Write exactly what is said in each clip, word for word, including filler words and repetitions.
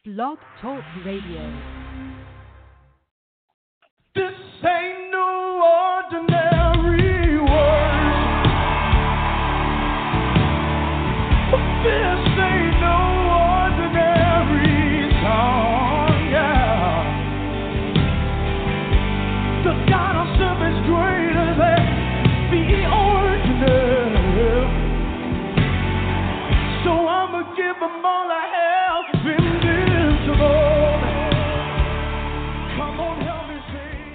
Blog Talk Radio. This ain't no ordinary world. This ain't no ordinary song, yeah. The God I serve is greater than the ordinary. So I'ma give them all I have, invincible. Come on, help me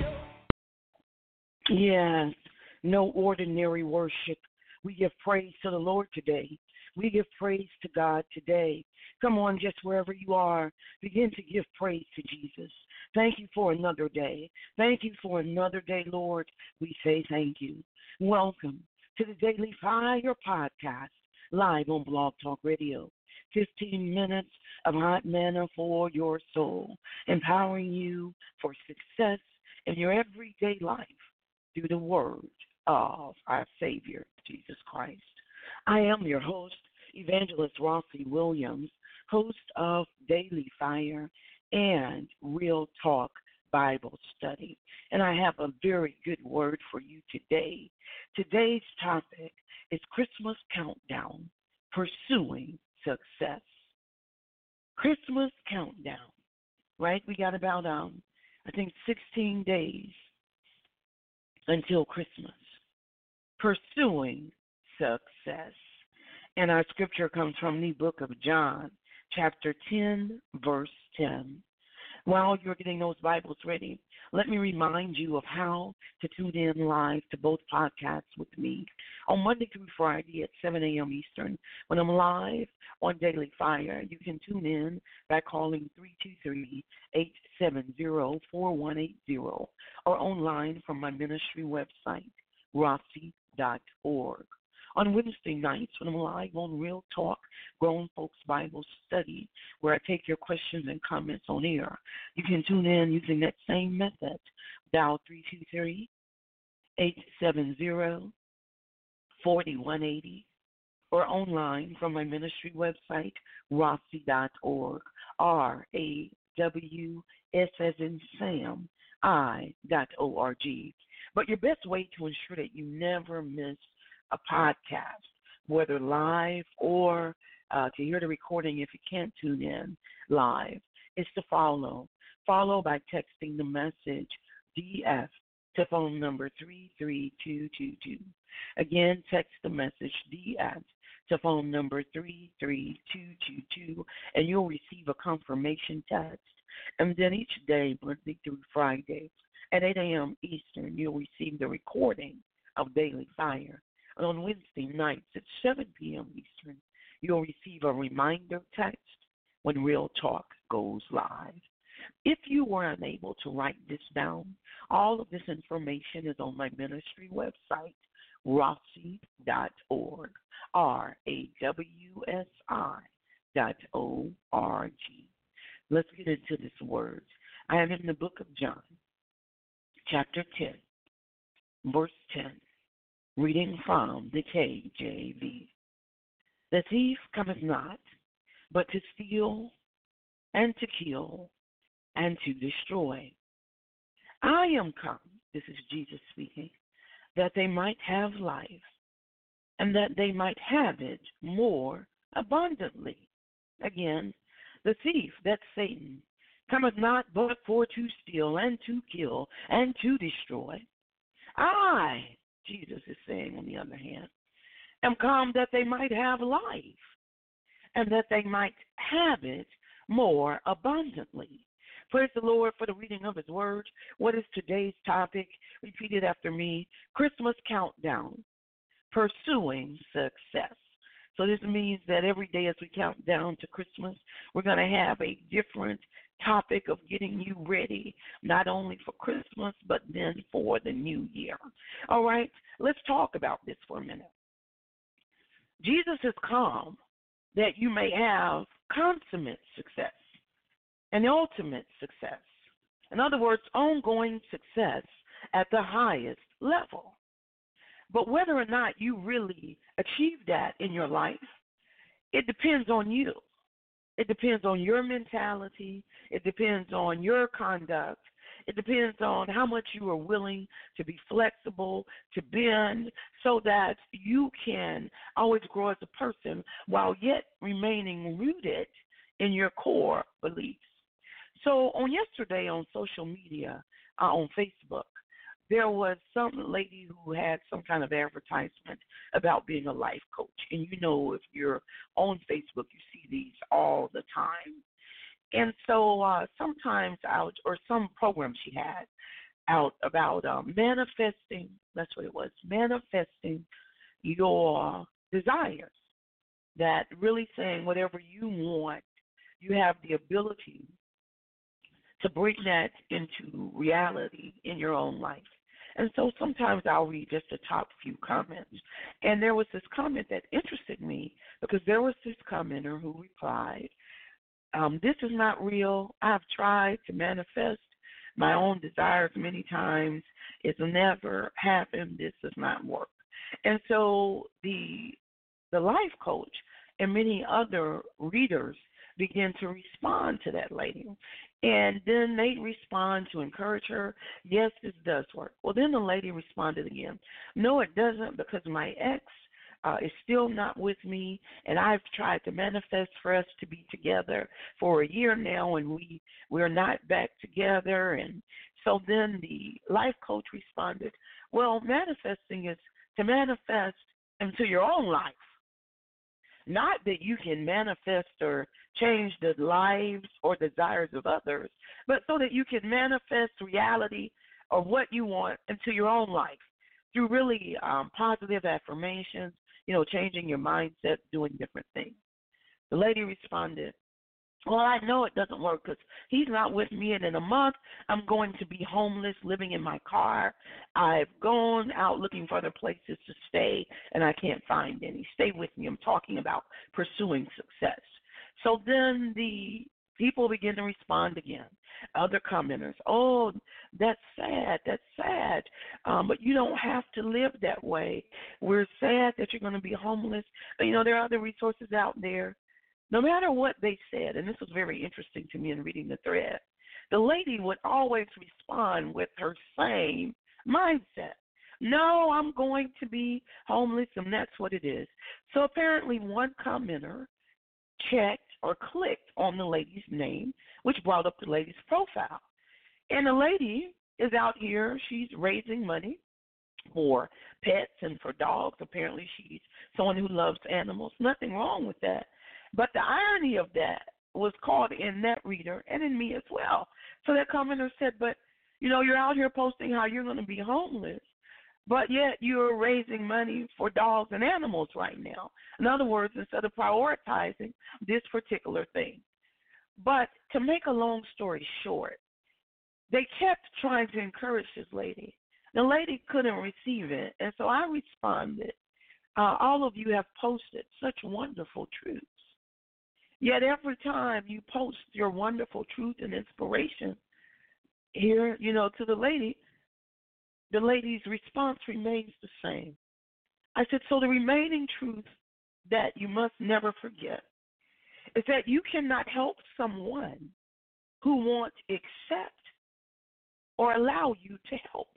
say. Yes, no ordinary worship. We give praise to the Lord today. We give praise to God today. Come on, just wherever you are, begin to give praise to Jesus. Thank you for another day. Thank you for another day, Lord. We say thank you. Welcome to the Daily Fire Podcast, live on Blog Talk Radio. fifteen minutes of hot manna for your soul, empowering you for success in your everyday life through the word of our Savior, Jesus Christ. I am your host, Evangelist Rossi Williams, host of Daily Fire and Real Talk Bible Study. And I have a very good word for you today. Today's topic is Christmas Countdown, Pursuing Success. Christmas Countdown, right? We got about, um, I think, sixteen days until Christmas. Pursuing Success. And our scripture comes from the book of John, chapter ten, verse ten. While you're getting those Bibles ready, let me remind you of how to tune in live to both podcasts with me on Monday through Friday at seven a.m. Eastern. When I'm live on Daily Fire, you can tune in by calling three two three, eight seven zero, four one eight zero or online from my ministry website, rossi dot org. On Wednesday nights, when I'm live on Real Talk, Grown Folks Bible Study, where I take your questions and comments on air, you can tune in using that same method. Dial three two three, eight seven zero, four one eight zero or online from my ministry website, rossi dot org, R A W S as in Sam, I dot O R G. But your best way to ensure that you never miss a podcast, whether live or uh, to hear the recording if you can't tune in live, is to follow. Follow by texting the message D F to phone number three three two two two. Again, text the message D F to phone number three three two two two, and you'll receive a confirmation text. And then each day, Monday through Friday, at eight a.m. Eastern, you'll receive the recording of Daily Fire. And on Wednesday nights at seven p.m. Eastern, you'll receive a reminder text when Real Talk goes live. If you were unable to write this down, all of this information is on my ministry website, rossi dot org, R A W S I dot O R G. Let's get into this word. I am in the book of John, chapter ten, verse ten. Reading from the K J V. The thief cometh not, but to steal and to kill and to destroy. I am come, this is Jesus speaking, that they might have life, and that they might have it more abundantly. Again, the thief, that's Satan, cometh not but for to steal and to kill and to destroy. I, Jesus is saying, on the other hand, am come that they might have life, and that they might have it more abundantly. Praise the Lord for the reading of his word. What is today's topic? Repeat it after me. Christmas countdown, pursuing success. So this means that every day as we count down to Christmas, we're going to have a different topic of getting you ready, not only for Christmas, but then for the new year. All right, let's talk about this for a minute. Jesus has come that you may have consummate success and ultimate success. In other words, ongoing success at the highest level. But whether or not you really achieve that in your life, it depends on you. It depends on your mentality. It depends on your conduct. It depends on how much you are willing to be flexible, to bend, so that you can always grow as a person while yet remaining rooted in your core beliefs. So on yesterday on social media, uh, on Facebook, there was some lady who had some kind of advertisement about being a life coach. And you know, if you're on Facebook, you see these all the time. And so uh, sometimes out, or some program she had out about um, manifesting, that's what it was, manifesting your desires. That really saying whatever you want, you have the ability to bring that into reality in your own life. And so sometimes I'll read just the top few comments. And there was this comment that interested me because there was this commenter who replied, um, this is not real. I've tried to manifest my own desires many times. It's never happened. This does not work. And so the the life coach and many other readers begin to respond to that lady. And then they respond to encourage her, yes, this does work. Well, then the lady responded again, no, it doesn't, because my ex uh, is still not with me, and I've tried to manifest for us to be together for a year now, and we, we're not back together. And so then the life coach responded, well, manifesting is to manifest into your own life. Not that you can manifest or change the lives or desires of others, but so that you can manifest reality of what you want into your own life through really um, positive affirmations, you know, changing your mindset, doing different things. The lady responded, well, I know it doesn't work because he's not with me, and in a month I'm going to be homeless, living in my car. I've gone out looking for other places to stay, and I can't find any. Stay with me. I'm talking about pursuing success. So then the people begin to respond again. Other commenters, oh, that's sad, that's sad, um, but you don't have to live that way. We're sad that you're going to be homeless. But, you know, there are other resources out there. No matter what they said, and this was very interesting to me in reading the thread, the lady would always respond with her same mindset. No, I'm going to be homeless, and that's what it is. So apparently one commenter checked or clicked on the lady's name, which brought up the lady's profile. And the lady is out here. She's raising money for pets and for dogs. Apparently she's someone who loves animals. Nothing wrong with that. But the irony of that was caught in that reader and in me as well. So that commenter said, but, you know, you're out here posting how you're going to be homeless, but yet you're raising money for dogs and animals right now. In other words, instead of prioritizing this particular thing. But to make a long story short, they kept trying to encourage this lady. The lady couldn't receive it, and so I responded. Uh, all of you have posted such wonderful truths. Yet every time you post your wonderful truth and inspiration here, you know, to the lady, the lady's response remains the same. I said, so the remaining truth that you must never forget is that you cannot help someone who won't accept or allow you to help.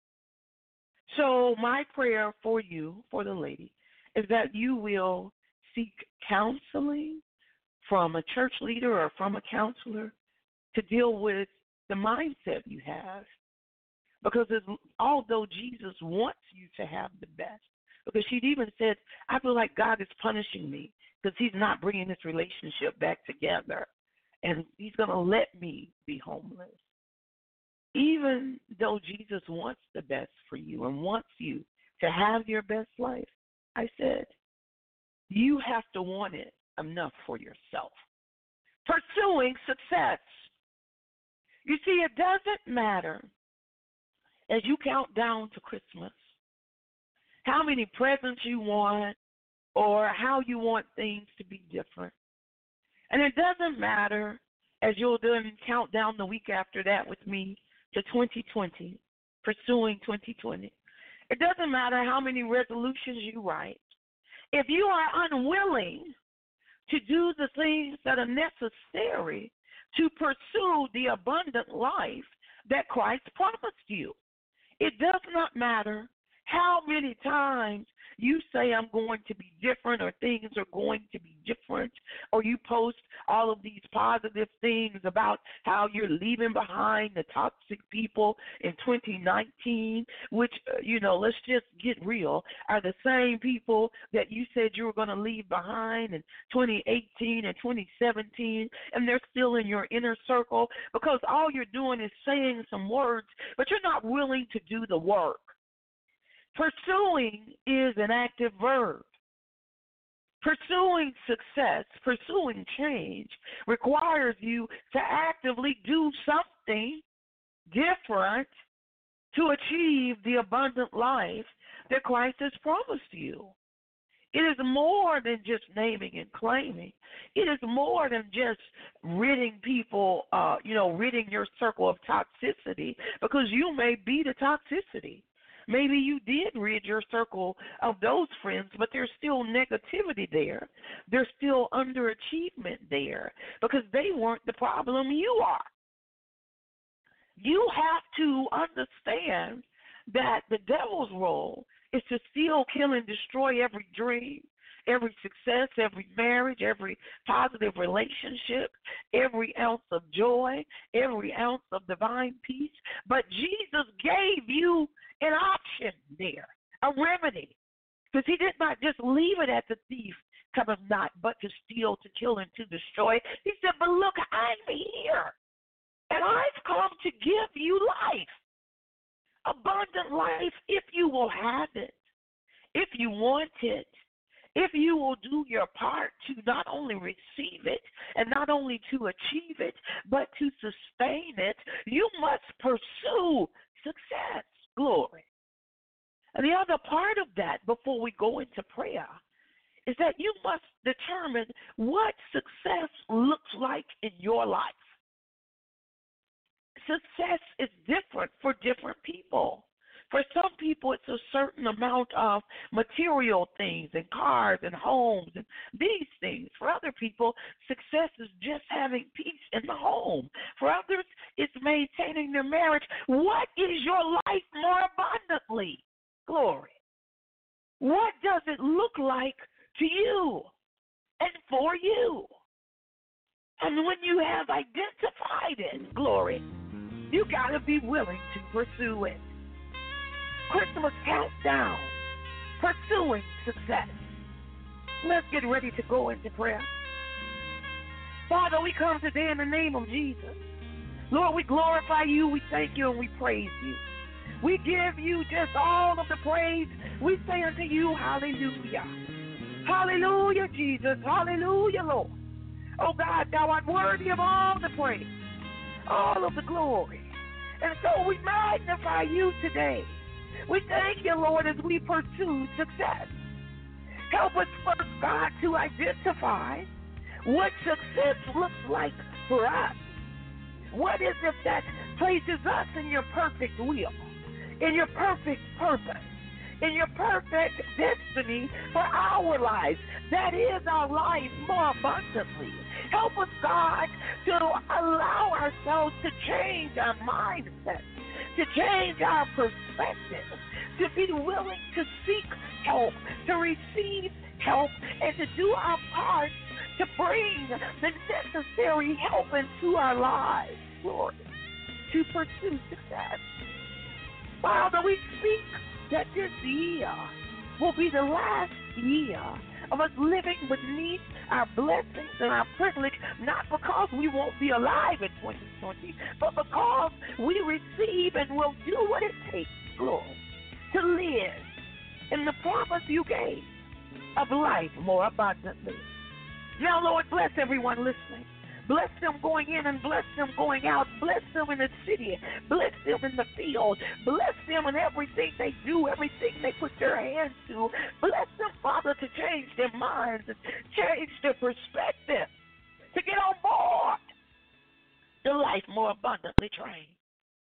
So my prayer for you, for the lady, is that you will seek counseling from a church leader or from a counselor to deal with the mindset you have. Because although Jesus wants you to have the best, because she'd even said, I feel like God is punishing me because he's not bringing this relationship back together, and he's going to let me be homeless. Even though Jesus wants the best for you and wants you to have your best life, I said, you have to want it enough for yourself. Pursuing success. You see, it doesn't matter as you count down to Christmas how many presents you want or how you want things to be different. And it doesn't matter as you'll then count down the week after that with me to twenty twenty, pursuing twenty twenty. It doesn't matter how many resolutions you write. If you are unwilling to do the things that are necessary to pursue the abundant life that Christ promised you. It does not matter how many times you say I'm going to be different or things are going to be different, or you post all of these positive things about how you're leaving behind the toxic people in twenty nineteen, which, uh, you know, let's just get real, are the same people that you said you were going to leave behind in twenty eighteen and twenty seventeen, and they're still in your inner circle because all you're doing is saying some words, but you're not willing to do the work. Pursuing is an active verb. Pursuing success, pursuing change requires you to actively do something different to achieve the abundant life that Christ has promised you. It is more than just naming and claiming. It is more than just ridding people, uh, you know, ridding your circle of toxicity, because you may be the toxicity. Maybe you did rid your circle of those friends, but there's still negativity there. There's still underachievement there because they weren't the problem, you are. You have to understand that the devil's role is to steal, kill, and destroy every dream, every success, every marriage, every positive relationship, every ounce of joy, every ounce of divine peace. But Jesus gave you an option there, a remedy, because he did not just leave it at the thief cometh not but to steal, to kill, and to destroy. He said, but look, I'm here, and I've come to give you life, abundant life, if you will have it, if you want it, if you will do your part to not only receive it and not only to achieve it, but to sustain it. You must pursue success. Glory. And the other part of that, before we go into prayer, is that you must determine what success looks like in your life. Success is different for different people. For some people, it's a certain amount of material things and cars and homes and these things. For other people, success is just having peace in the home. For others, it's maintaining their marriage. What is your life more abundantly? Glory. What does it look like to you and for you? And when you have identified it, glory, you got to be willing to pursue it. Christmas countdown, pursuing success. Let's get ready to go into prayer. Father, we come today in the name of Jesus. Lord, we glorify you, we thank you, and we praise you. We give you just all of the praise. We say unto you, hallelujah. Hallelujah, Jesus. Hallelujah, Lord. Oh, God, thou art worthy of all the praise, all of the glory. And so we magnify you today. We thank you, Lord, as we pursue success. Help us first, God, to identify what success looks like for us. What is it that places us in your perfect will, in your perfect purpose, in your perfect destiny for our lives? That is our life more abundantly. Help us, God, to allow ourselves to change our mindset, to change our perspective, to be willing to seek help, to receive help, and to do our part to bring the necessary help into our lives, Lord, to pursue success. Father, we speak that this year will be the last year of us living beneath our blessings and our privilege, not because we won't be alive in twenty twenty, but because we receive and will do what it takes, Lord, to live in the promise you gave of life more abundantly. Now, Lord, bless everyone listening. Bless them going in and bless them going out. Bless them in the city. Bless them in the field. Bless them in everything they do, everything they put their hands to. Bless them, Father, to change their minds and change their perspective, to get on board the life more abundantly trained.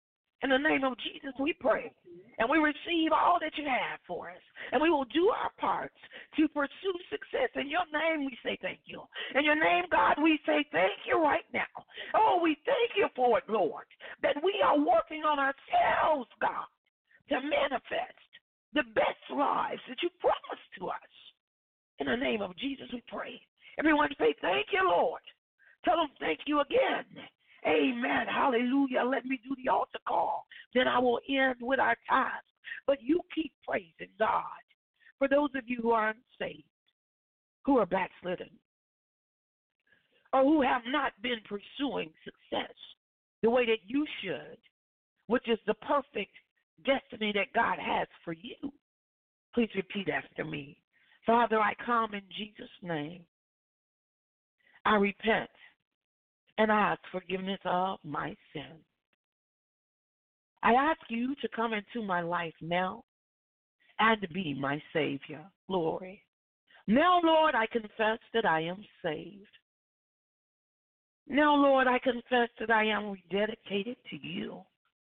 In the name of Jesus, we pray. And we receive all that you have for us. And we will do our parts to pursue success. In your name, we say thank you. In your name, God, we say thank you right now. Oh, we thank you for it, Lord, that we are working on ourselves, God, to manifest the best lives that you promised to us. In the name of Jesus, we pray. Everyone say thank you, Lord. Tell them thank you again. Amen. Hallelujah. Let me do the altar call. Then I will end with our tithes. But you keep praising God. For those of you who are unsaved, who are backslidden, or who have not been pursuing success the way that you should, which is the perfect destiny that God has for you, please repeat after me. Father, I come in Jesus' name. I repent and I ask forgiveness of my sin. I ask you to come into my life now and to be my Savior. Glory. Now, Lord, I confess that I am saved. Now, Lord, I confess that I am rededicated to you.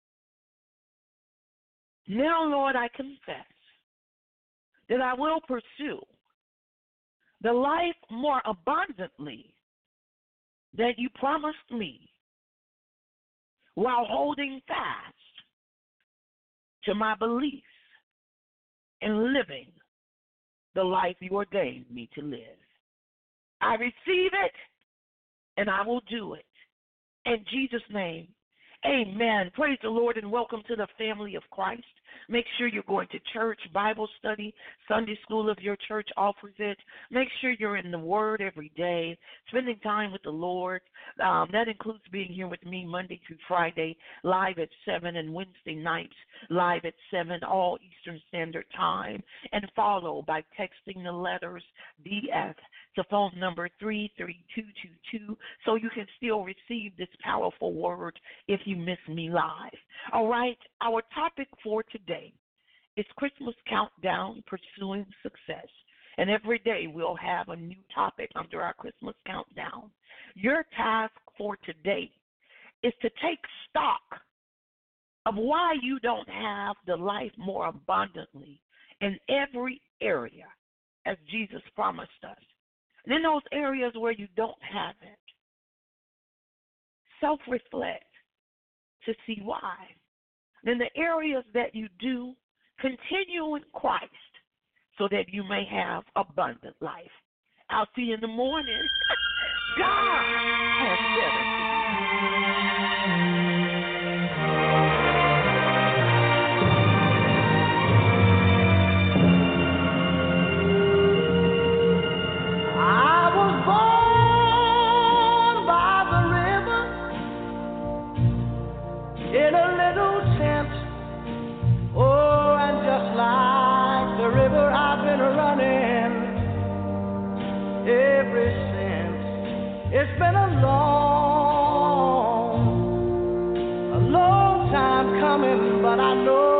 Now, Lord, I confess that I will pursue the life more abundantly that you promised me, while holding fast to my beliefs and living the life you ordained me to live. I receive it and I will do it. In Jesus' name, amen. Praise the Lord and welcome to the family of Christ. Make sure you're going to church, Bible study, Sunday school if your church offers it. Make sure you're in the Word every day, spending time with the Lord. Um, that includes being here with me Monday through Friday, live at seven, and Wednesday nights, live at seven, all Eastern Standard Time. And follow by texting the letters D F to phone number three three two two two so you can still receive this powerful word if you miss me live. All right, our topic for today is Christmas Countdown, Pursuing Success. And every day we'll have a new topic under our Christmas Countdown. Your task for today is to take stock of why you don't have the life more abundantly in every area as Jesus promised us. And in those areas where you don't have it, self-reflect to see why. And in the areas that you do, continue in Christ so that you may have abundant life. I'll see you in the morning. God has better for you. In a little tent, oh, and just like the river I've been running ever since. It's been a long, a long time coming, but I know